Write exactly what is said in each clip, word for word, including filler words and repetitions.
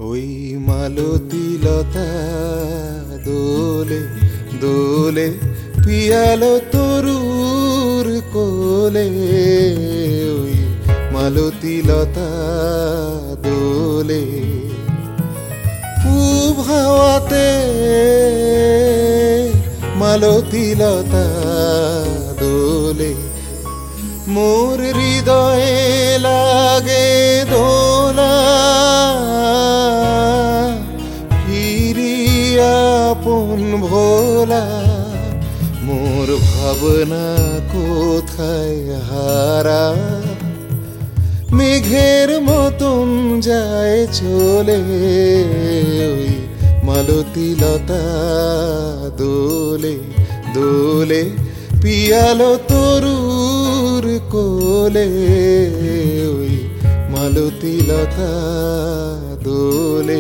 ওই মালতী লতা দোলে দোলে পিয়ালো তরুর কোলে। ওই মালতী লতা দোলে পূব হাওয়াতে মালতী লতা দোলে। মোর হৃদয়ে লাগে দোলা ফিরিয়া আপন ভোলা। মোর ভাবনা কোথায় হারা মেঘের মতন যায় চলে। ওই মালতী লতা দোলে দোলে পিয়ালো তরুর কোলে। ওই মালতী লতা দোলে।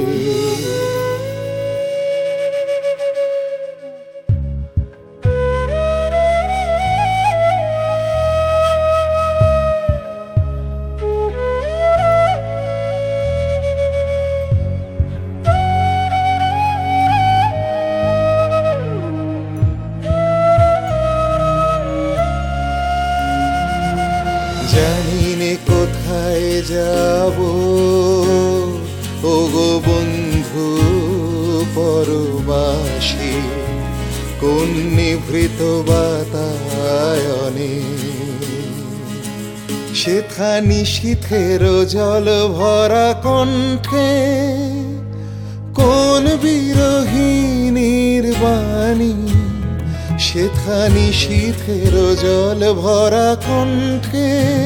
জানিনে কোথায় যাব ওগো বন্ধু পরবাসী, কোন নিভৃত বাতায়নে। সেথা নিশীথের জল ভরা কণ্ঠে কোন বিরহিণীর বাণী। সেথা নিশীথের জল ভরা কণ্ঠে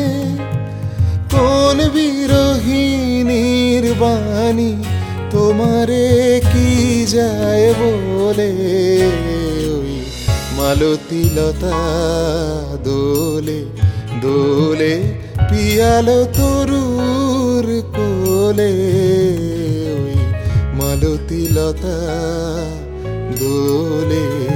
কোন বিরহিণীর বাণী। তোমারে কি যায় বলে। ওই মালতী লতা দোলে দোলে পিয়ালো তরুর কোলে। ওই মালতী লতা দোলে।